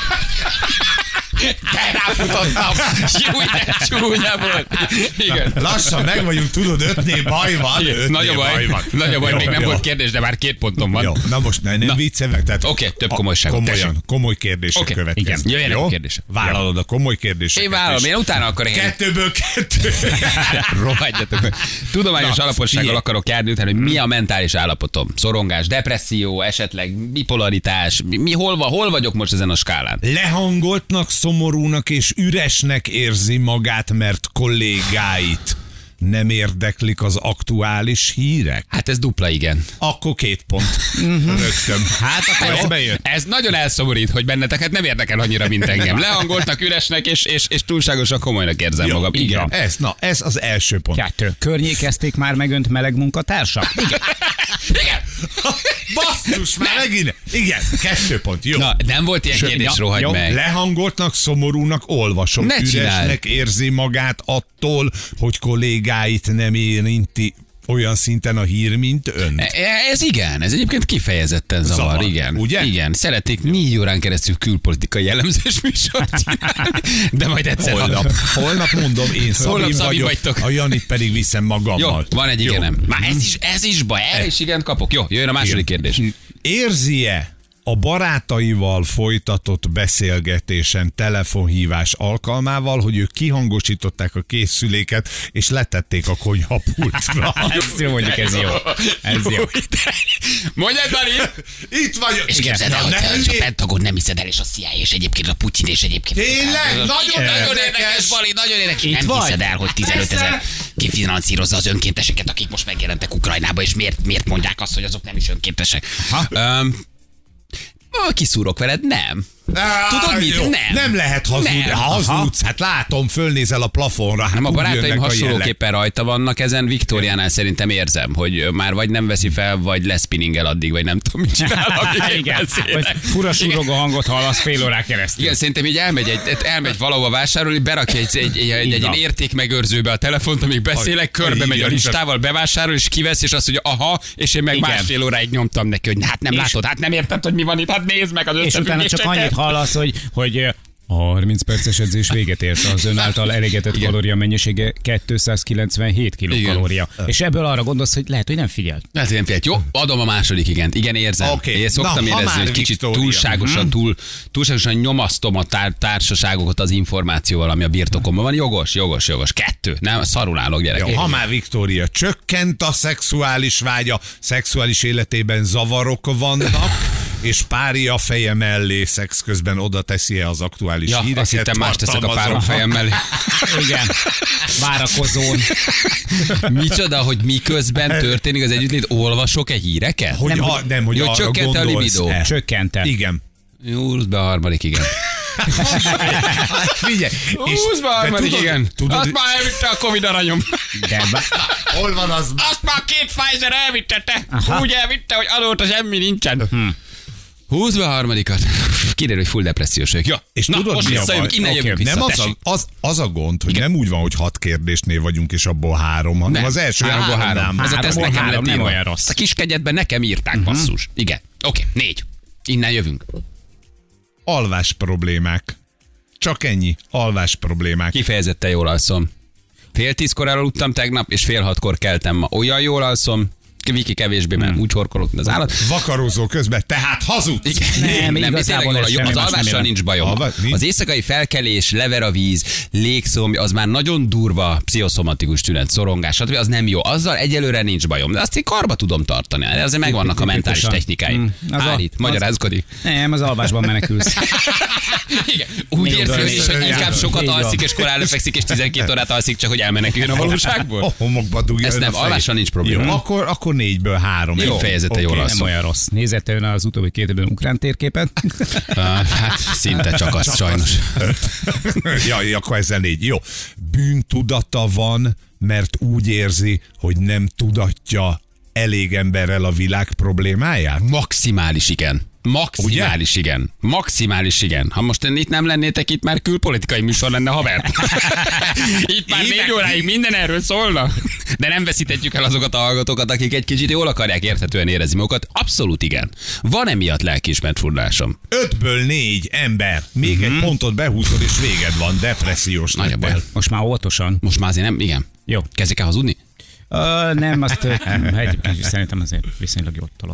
De ráfutottam. Csúnya, csúnya volt. Igen. Lassan meg vagyunk, tudod, ötnél baj van. Igen. ötnél Nagy a baj, van. nagy a baj, Jó, még nem jó. volt kérdés, de már két pontom van. Jó, na most ne, nem viccelek. Tehát Oké, több a- komolyságot, Komolyan, tessék. komoly kérdések Oké, következnek. igen, jöjjenek Jó? a kérdések. Vállalod a komoly kérdéseket. Én vállalom, és én utána akarok én. Kettőből kettő. Rohadjatok meg. Tudományos Na, alapossággal figyelj. akarok járni utána, hogy mi a mentális állapotom. Szorongás, depresszió, esetleg bipolaritás. Mi, mi hol, van, hol vagyok most ezen a skálán? Lehangoltnak, szomorúnak és üresnek érzi magát, mert kollégáit nem érdeklik az aktuális hírek? Hát ez dupla igen. Akkor két pont. Rögtön. Hát akkor ez bejött. Ez nagyon elszomorít, hogy benneteket nem érdekel annyira, mint engem. Lehangoltnak, üresnek, és, és, és túlságosan komolynak érzem Jó, magam. Igen. Ez, na, ez az első pont. Kettő. Környékezték már megönt meleg munkatársa? Igen. Igen. Basszus, már megint. Igen, kettő pont. Jó. Na, nem volt ilyen kérdés, ja, rohagy jó, meg. Lehangoltnak, szomorúnak olvasom. Ne csináld. Üresnek érzi magát attól, hogy kollégáit nem érinti olyan szinten a hír, mint ön. E- Ez igen, ez egyébként kifejezetten zavar, Zavar, igen. ugye? Igen, szeretnék négy órán keresztül külpolitikai jellemzés műsort csinálni, de majd egyszer Holnap, holnap mondom, én Holnap Szabin Szabin vagyok, vagytok. a Janit pedig viszem Jó, magammal. van egy Jó. igenem. Már ez is, ez is baj, erre is igen kapok. Jó, jöjjön a második kérdés. Érzi-e a barátaival folytatott beszélgetésen, telefonhívás alkalmával, hogy ők kihangosították a készüléket, és letették a konyhapultra? Ez jó, mondjuk ez jó. Ez jó. Mondjad, Dani! Itt vagyok! És képzeld el, Na, hogy ne te- és a hülyék! Pentagon nem hiszed el, és a C I A, és egyébként a Putyin, és egyébként... Tényleg? Nagyon Igen, nagyon érdekes. érdekes, Bali, nagyon érdekes. Itt Nem vagy? hiszed el, hogy tizenöt ezer kifinanszírozza az önkénteseket, akik most megjelentek Ukrajnába, és miért, miért mondják azt, hogy azok nem is önkéntesek? Um, kiszúrok veled? Nem. Á, Tudod mit? jó. Nem. Nem lehet hazudni. Nem. Hazudsz, hát látom, fölnézel a plafonra. Hát Nem, a úgy barátaim jönnek a jelek. hasonlóképpen rajta vannak ezen. Viktóriánál szerintem érzem, hogy már vagy nem veszi fel, vagy leszpinningel addig, vagy nem tudom, mit csinál. amíg én Igen. beszélek. Vagy fura surogó hangot hallasz fél órán keresztül. Igen, szerintem így elmegy, egy, elmegy valahova vásárolni, berakja egy, egy, egy, egy, egy ilyen értékmegőrzőbe a telefont, amíg beszélek, körbe megy a igen, listával, bevásárol, és kivesz, és azt mondja, aha, és én meg Igen. másfél óráig nyomtam neki, hogy hát nem És- látod, hát nem érted, hogy mi van itt, hát nézd meg az És utána csak összefüggéseket. annyit hallasz, hogy, hogy A harminc perces edzés véget ért, az ön által elégetett kalória mennyisége kétszázkilencvenhét kilokalória. És ebből arra gondolsz, hogy lehet, hogy nem figyelt. Hát igen, figyelj, jó, adom a második igent. Igen, érzem. Oké. Én szoktam Na, ha érezni, már hogy kicsit Viktória. túlságosan, túl, túlságosan nyomasztom a tár- társaságokat az információval, ami a birtokomban van. Jogos, jogos, jogos. Kettő. Nem, szarul állok, gyerekek. Jó, ha már Viktória, csökkent a szexuális vágya, szexuális életében zavarok vannak, és párja feje mellé szex közben oda teszi-e az aktuális Ja, híreket. azt hittem más teszek a párom tartalmazó- fejem mellé. Igen, várakozón. Micsoda, hogy miközben történik az együttlét, olvasok-e híreket? Hogy Nem, a, hogy- nem, hogy Jó, arra csökkent a gondolsz. libido. Csökkente. Igen. Jó, húzd be a harmadik, igen. Hát figyelj. Húzd be a de harmadik, tudod- igen. Tudod, Azt hogy- már elvitte a Covid aranyom. De bá- hol van az? Azt már két Pfizer elvitte te. Úgy elvitte, hogy azóta semmi nincsen. Hm. Húzd be a harmadikat. Kiderül, hogy full depressziós vagyok. Ja, És na, tudod, most mi a visszajövünk, baj? innen Oké, jövünk vissza. Nem az a, tessék. az, az a gond, hogy nem úgy van, hogy hat kérdésnél vagyunk, és abból három, hanem Nem. az első Háromból három. három. nem. Ez a teszt Háromból nekem három, lett nem írva. olyan rossz. Ezt a kis kegyetben nekem írták, basszus. Igen. Oké, négy. Innen jövünk. Alvás problémák. Csak ennyi. Alvás problémák. Kifejezetten jól alszom. Fél tízkor elaludtam tegnap, és fél hatkor keltem ma. Olyan jól alszom, Viki kevésbé, mert úgy horkolok, mint az állat. Vakarózó közben, tehát hazudsz. Igen, Nem, nem, igazából tényleg ez jól, semmi az más nem alvással jelent. nincs bajom. Alva- nincs? Az éjszakai felkelés, lever a víz, légszomj, az már nagyon durva pszichoszomatikus tünet, szorongás, stb. Az nem jó. Azzal egyelőre nincs bajom. De azt én karba tudom tartani. Azért megvannak a mentális Tipikusan. technikáim. Mm, az a- Állít, az- magyarázkodik. Nem, az alvásban menekülsz. Igen. Úgy Jó, érzi, de hogy is, hogy így inkább van. sokat Így van. alszik, és korán lefekszik, és tizenkét órát alszik, csak hogy elmeneküljön a valóságból. A homokba dugja. Ez ön nem, a fejét. alvással nincs probléma. Jó, akkor, akkor négyből három. Jó, fejezetten jól oké. alszom. Nem olyan rossz. Nézette ön az utóbbi két évben ukrán térképet? Ah, Hát szinte csak azt, sajnos. ja, akkor ezzel négy. Jó. Bűntudata van, mert úgy érzi, hogy nem tudatja elég emberrel a világ problémáját? Maximális igen. Maximális igen. Maximális igen. Ha most itt nem lennétek, itt már külpolitikai műsor lenne, haver. Itt már Évek- négy óráig minden erről szólna. De nem veszítetjük el azokat a hallgatókat, akik egy kicsit jól akarják érthetően érezni magukat. Abszolút igen. Van emiatt lelkiismert furdásom. Ötből négy ember. Még uh-huh. egy pontot behúzod, és véged van. Depressziós Nagy a baj. lettél. Most már óvatosan. Most már azért nem, igen. Jó. Kezdjük el hazudni? Ö, nem, azt ö, egyébként is szerintem azért viszonylag jól tolod.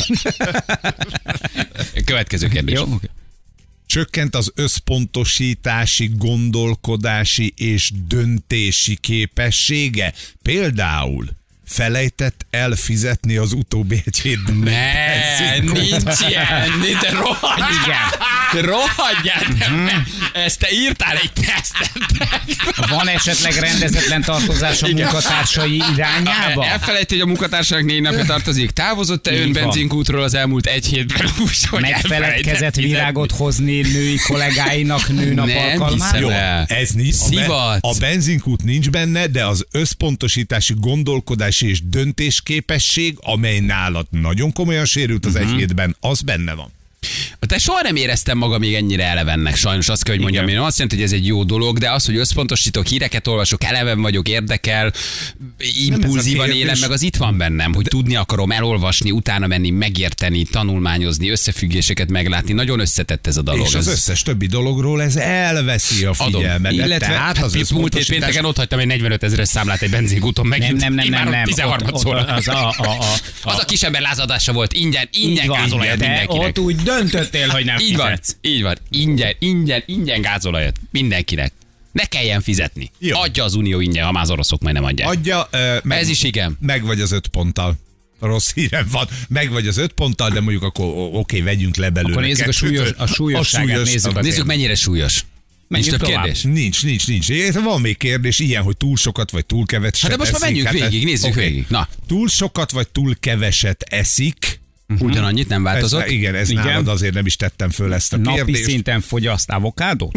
Következő kérdés. Jó? Okay. Csökkent az összpontosítási, gondolkodási és döntési képessége. Például felejtett elfizetni az utóbbi egy hétben. Ne, nincs ilyen, de rohagy, igen. Rohagyjál, te, ezt te írtál egy tesztet. Van esetleg rendezetlen tartozás a munkatársai irányába? Elfelejti, hogy a munkatársának négy napja tartozik. Távozott-e Így ön van. benzinkútról az elmúlt egy hétben? Úgy, hogy Megfeledkezett elfelejtett virágot hozni női kollégáinak nőnap Nem alkalmára? hiszem el. Ez nincs. A, be, Szivat. a benzinkút nincs benne, de az összpontosítási, gondolkodási és döntésképesség, amely nálad nagyon komolyan sérült az Mhm. egy hétben, az benne van. Te soha nem éreztem magam még ennyire elevennek, sajnos azt kell, hogy mondjam. Én azt jelenti, hogy ez egy jó dolog, de az, hogy összpontosítok, híreket olvasok, eleven vagyok, érdekel, impulzívan kérdés. élem, meg az itt van bennem, hogy tudni akarom elolvasni, utána menni, megérteni, tanulmányozni, összefüggéseket meglátni. Nagyon összetett ez a dolog. És az Ez- összes többi dologról ez elveszi a Adom. figyelmedet. Illetve Tehát az hát, múlt hét összpontosítás... pénteken ott hagytam egy negyvenöt ezeres számlát egy benzinkúton megint. Nem, nem, nem, Immár nem, nem. tizenharmad Ott- ott szóra. az a, a, a, Az a kisember lázadása volt, ingyen, ingyen Így van, gázolajat te mindenkinek. ott úgy döntöttél, hogy nem Így van, fizetsz. így van, ingyen, ingyen, ingyen gázolajat mindenkinek. Ne kelljen fizetni. Jó. Adja az Unió ingyen, ha már az oroszok majd nem adják. Adja, ö, meg, Ez is igen. Meg vagy az öt ponttal. Rossz hírem van. Meg vagy az öt ponttal, de mondjuk akkor o- oké, vegyünk le belőle. Akkor nézzük a kettőt. súlyos- a súlyosságát, nézzük a- az- Nézzük, mennyire súlyos. Nincs Menjünk több tovább. kérdés? Nincs, nincs, nincs. Van még kérdés, ilyen, hogy túl sokat vagy túl keveset Hát de most már eszik. menjünk Hát, végig, nézzük oké. végig. Na, Túl sokat vagy túl keveset eszik. ugyanannyit nem változott. Ez, igen, ez Igen. nálad azért nem is tettem föl ezt a Napi kérdést. szinten fogyaszt avokádót?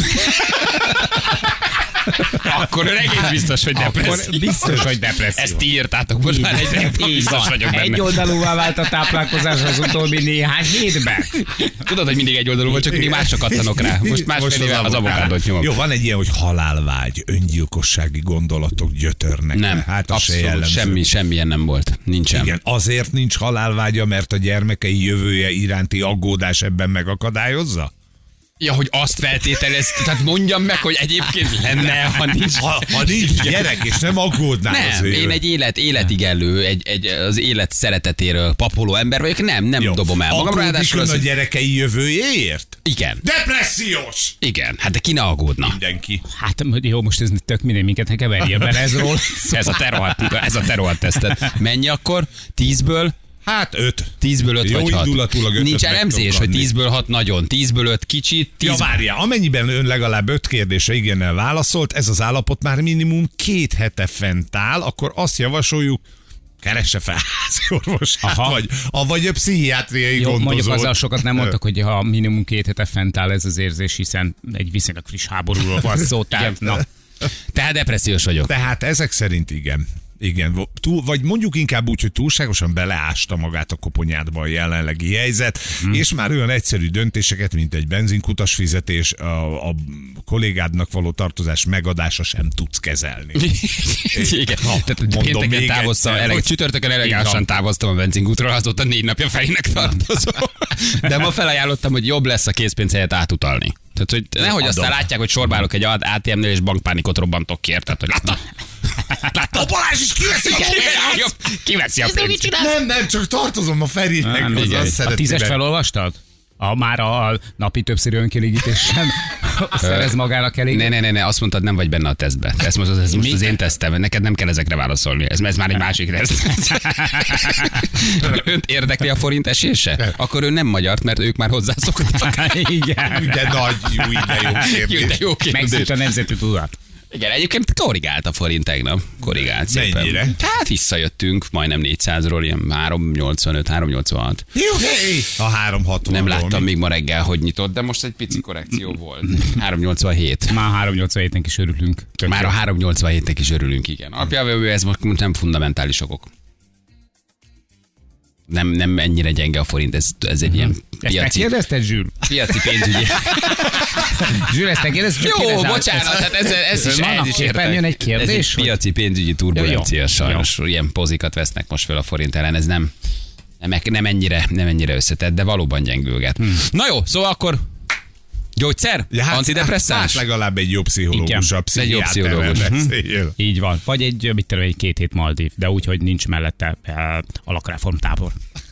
Akkor ön egész biztos, hogy Akkor depresszió. biztos, hogy depresszió. Ezt ti írtátok, most már egyre Így biztos van. vagyok benne. Egy oldalúvá vált a táplálkozás az utóbbi néhány hétben. Tudod, hogy mindig egy oldalú volt, csak mindig másra kattanok rá. Most másfél az avokádot nyomom. Jó, van egy ilyen, hogy halálvágy, öngyilkossági gondolatok gyötörnek. Nem, hát az se abszolút, jellemző. semmi, semmilyen nem volt. Nincsen. Igen, azért nincs halálvágya, mert a gyermekei jövője iránti aggódás ebben megakadályozza? Ja, hogy azt feltételez, tehát mondjam meg, hogy egyébként lenne, ha nincs. Ha, ha nincs gyerek, és nem aggódnál Nem, azért. én egy élet, életigenlő, egy, egy, az élet szeretetéről papoló ember vagyok, nem, nem Jó. dobom el magam. Aggódik Ráadásul ön az, a gyerekei jövőjéért? igen, Depressziós! igen, hát de ki ne aggódna? Mindenki. Hát jó, most ez tök minden, minket ne keverje bele ez ról. Ez a te rohadt, ez a te rohadt teszted. Mennyi akkor? Tízből? Hát öt. Tízből öt Jó vagy hat. indulatulag ötöt Nincs meg elemzés, tudok hogy adni. tízből hat nagyon, tízből öt kicsit, tíz... Ja, várja, amennyiben ön legalább öt kérdésre igennel válaszolt, ez az állapot már minimum két hete fent áll, akkor azt javasoljuk, keresse fel háziorvosát, Aha. vagy, a, vagy a pszichiátriai Jó, mondjuk gondozót. azzal sokat nem mondtak, hogy ha minimum két hete fent áll ez az érzés, hiszen egy viszonylag friss háborúról van szó, tehát na. Tehát depressziós vagyok. Tehát ezek szerint igen. Igen, túl, vagy mondjuk inkább úgy, hogy túlságosan beleásta magát a koponyádba a jelenlegi helyzet, hmm. és már olyan egyszerű döntéseket, mint egy benzinkutas fizetés, a, a kollégádnak való tartozás megadása sem tudsz kezelni. Igen. Ha, Tehát mondom pénteken még távoztam, egyszer, eleg, hogy- csütörtökön elegánsan távoztam a benzingútról, azóta négy napja felének tartozom. De ma felajánlottam, hogy jobb lesz a készpénz helyett átutalni. Tehát, hogy nehogy Adom. aztán látják, hogy sorbálok egy á té em-nél, és bankpánikot robbantok ki, érted? Hogy látta? Látta? A Balázs is kiveszi a pénzt! Jó, kiveszi a pénzt. Nem, nem, csak tartozom a Ferinek, Nem, az igen. azt A szereti tízes meg. felolvastad? A, már a, a napi többszörű önkielégítés sem szerez magának elég. Ne, ne, ne, ne, azt mondtad, nem vagy benne a tesztbe. Ez most, ez most az én tesztem, neked nem kell ezekre válaszolni. Ez, ez már egy másik teszt. Önt érdekli a forint esése? Akkor ő nem magyart, mert ők már hozzászoktak. Igen. De nagy, jó, de jó Jó, kérdés. de jó kérdés. Megszűnt a nemzeti tudat. Igen, egyébként korrigált a forint tegnap. Korrigált szépen. Mennyire? Hát visszajöttünk majdnem négyszázról, ilyen három nyolcvanöt, három nyolcvanhat. Jó, hé! A három hatvan. Nem láttam még ma reggel, hogy nyitott, de most egy pici korrekció volt. három nyolcvanhét. Már három nyolcvanhétnek is örülünk. Tök Már jó. a három nyolcvanhétnek is örülünk, igen. Alapjában ez most nem fundamentális okok. Nem, nem ennyire gyenge a forint, ez, ez egy ilyen Ezt piaci, megkérdezted, Zsül? piaci pénzügyi. Zsül, ezt megkérdezted? Jó, bocsánat, tehát ez, ez is, ez is éppen jön egy kérdés, Ez egy hogy- piaci pénzügyi turbulencia, Jó, jó. sajnos. Ilyen pozikat vesznek most fel a forint ellen, ez nem, nem, nem, ennyire, nem ennyire összetett, de valóban gyengülget. Hmm. Na jó, szóval akkor gyógyszer? Ja, hát, Antidepresszáns? Hát legalább egy jó pszichológus, Igen. a Egy jó pszichiáterrel pszichológus. beszéljél. Így van. Vagy egy, mit tudom, egy két hét Maldív, de úgy, hogy nincs mellette uh, alakreformtábor.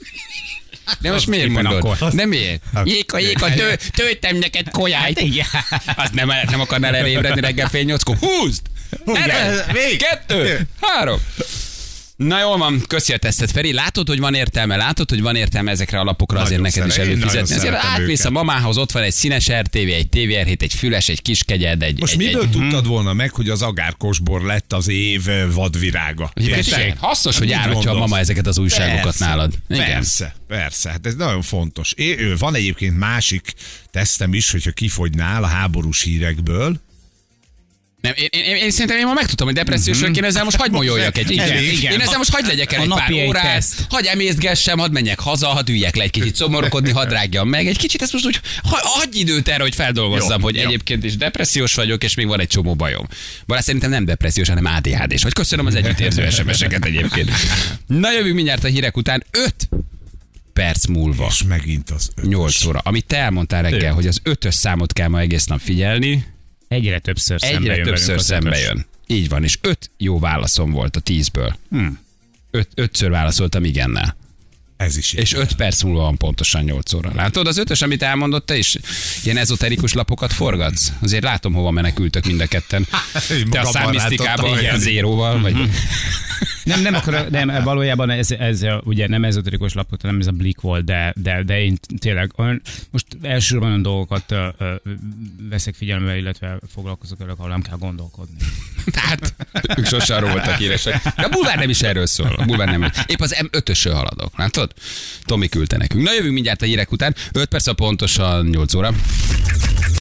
De most miért éppen mondod? akkor. De miért? Jéka, jéka, tő, töltem neked kolyájt. Igen. Azt nem, nem akarnál erre ébredni reggel fél nyolckor. Húzd! Erre! Még. Kettő! Három! Na jól van, köszi a tesztet, Feri. Látod, hogy van értelme, látod, hogy van értelme ezekre a lapokra azért Nagyon neked is szeret- én nagyon előfizetni. Azért szeretem átmész őket. a mamához, ott van egy színes er té vé, egy té vé er hét, egy füles, egy kiskegyed, egy... Most egy, miből egy, tudtad volna meg, hogy az agárkosbor lett az év vadvirága? Egyébként Tessék? igen, hasznos, hogy Mit járatja a gondolsz? mama ezeket az újságokat Persze, nálad. Igen. Persze, persze, hát ez nagyon fontos. É, ő, van egyébként másik tesztem is, hogyha kifogynál a háborús hírekből. Nem, én, én, én, szerintem én ma megtudtam, hogy depressziós vagyok, én ezzel most hagy mogyoljak egy Igen, kicsit. igen. Én ezzel most hagy legyek el A egy pár napi egy órát, teszt. hagy emészgessem, hadd menjek haza, hadd üljek le egy kicsit szomorkodni, hadd rágjam meg. Egy kicsit ezt most úgy, ha- hagyj időt erre, hogy feldolgozzam, Jó, hogy jó. egyébként is depressziós vagyok, és még van egy csomó bajom. Balázs szerintem nem depressziós, hanem á dé há dés. Vagy köszönöm az együttérző es em es-eket egyébként. Na jövünk mindjárt a hírek után, öt perc múlva. És megint az ötös. nyolc óra. Amit te elmondtál reggel, Öt. hogy az ötös számot kell ma egész nap figyelni, Egyre többször szembe egyre jön többször velünk az szembe ötös. jön. Így van, és öt jó válaszom volt a tízből. Hmm. Öt, ötször válaszoltam igennel. Ez is És öt perc múlva van pontosan nyolc óra. Látod, az ötös, amit elmondott, te is ilyen ezoterikus lapokat forgatsz? Azért látom, hova menekültök mind a ketten. Te a Magammal számmisztikában, látottam, vagy a igen. zéróval, vagy... Nem, nem akar, nem, valójában ez, ez ugye nem ezoterikus lapot, nem ez a blik volt, de, de, de én tényleg olyan, most elsősorban olyan dolgokat ö, ö, veszek figyelembe, illetve foglalkozok velük, ahol nem kell gondolkodni. Tehát ők sosem arról voltak híresek. De a bulvár nem is erről szól. A bulvár nem. Épp az em ötösről haladok, látod? Tomi küldte nekünk. Na jövünk mindjárt a hírek után. öt perc a pontosan nyolc óra.